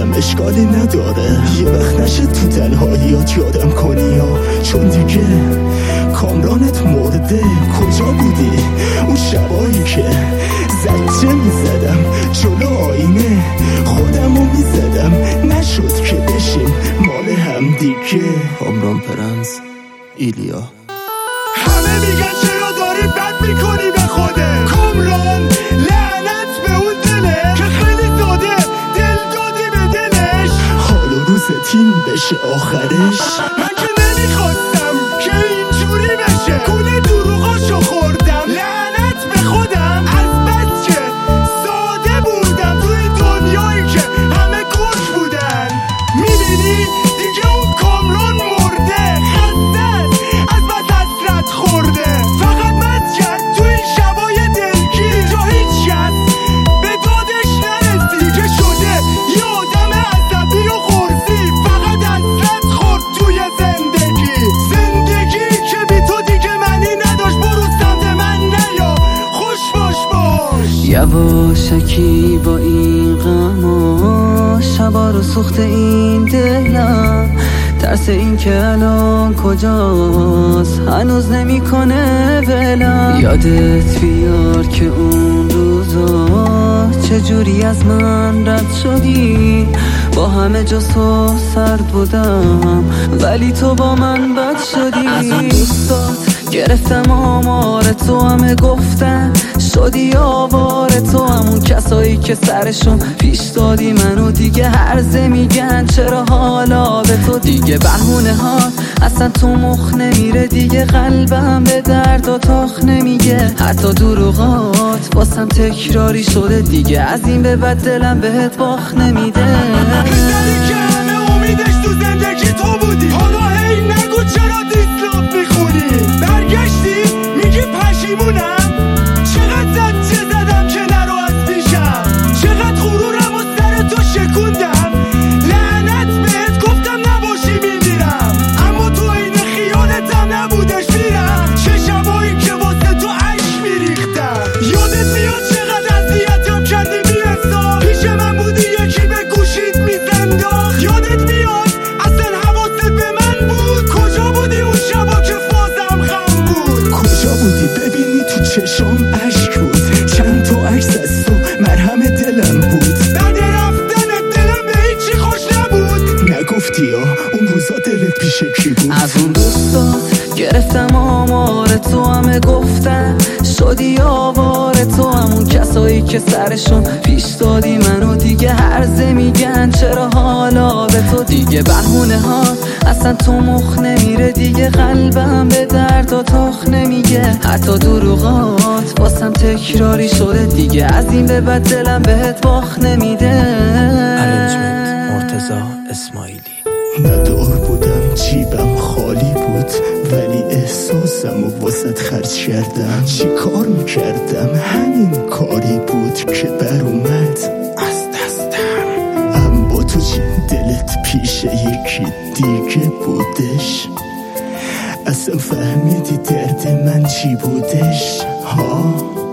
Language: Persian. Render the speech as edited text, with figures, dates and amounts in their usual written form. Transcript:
باشم اشکالی نداره، یه وقت نشه تو تنهاییات یادم کنی یا چون دیگه کامرانت مرده. کجا بودی اون شبایی که زجه میزدم جلو آینه خودمو میزدم، نشد که بشیم مال هم دیگه. کامران پرنس، ایلیا. همه میگن چرا داری بد میکنی به خوده، کامران لعنت به اون دله که خیلی ساده دل دادی به دلش. حال و روز تیم بشه آخرش. من که نمیخواستم که اینجوری بشه، گول دروغاشو خوردم لعنت به خودم، از بس که ساده بودم توی دنیایی که همه گوش بودن. میبینی دیگه اون کامران مرده، خستت از بس حسرت خورده، فقط مست کرد تو این شبای دلگیر جا هیچ کس به دادش نرسی که شده یه آدم عصبی و خورسی، فقط حسرت خورد توی زندگی که بی تو دیگه معنی نداشت. برو سمت من نیا، خوش باش. یواشکی با این غم و شبا رو سوخت این دلم، ترس این که الان کجاست هنوز نمیکنه ولم. یادت بیار که اون روزا چجوری از من رد شدی، با همه جا سرد بودم ولی تو با من بد شدی. از اون دوستات گرفتم آمار تو، همه گفتن شدی آوار تو، همون کسایی که سرشون پیش دادی منو دیگه هرزه میگن چرا حالا به تو دیگه بهونه ها اصلا تو مخ نمیره، دیگه قلبم به درد و تاخ نمیگه، حتی دروغات واسم تکراری شده دیگه، از این به بعد دلم بهت باخ نمیده. پسری که همه امیدش تو زندگی تو بودی، حالا هی نگو چرا دیسلاپ میخونی، برگشتی میگی پشیمونم، چقدر زجه زدم که نرو از پیشم، چقدر غرورم و سر تو شکوندم، لعنت بهت گفتم نباشی میمیرم، اما تو این خیالتم نبودش میرم، چه شبایی که واسه تو عشق میریختم. یادت میاد چقدر اذیتم کردی بی حساب، پیش من بودی یکی به گوشید میزنداخت. یادت میاد اصلا حواست به من بود، کجا بودی اون شبا که فازم غم بود، کجا بودی ببینی تو چشام عشق بود، چند تا عکس از تو مرهم دلم بود، بعد رفتنت دلم به هیچی خوش نبود. نگفتی یا اون روزا دلت پیش کی بود. از اون دوستات گرفتم آمار تو، همه گفتن شدی آوار تو، همون کسایی که سرشون پیش دادی منو دیگه هرزه میگن چرا حالا به تو دیگه بهونه ها اصلا تو مخ نمیره، دیگه قلبم به درد و تاخ نمیگه، حتی دروغات واسم تکراری شده دیگه، از این به بعد دلم بهت باخ نمیده. ارنجمنت مرتضی اسماعیلی. ندار بودم جیبم خالی بود، ولی احساسم و واسط خرج کردم. چی کار میکردم همین کاری بود که بر اومد از دستم، اما تو چی دلت پیش یکی دیگه بودش، اصلا فهمیدی درد من چی بودش ها.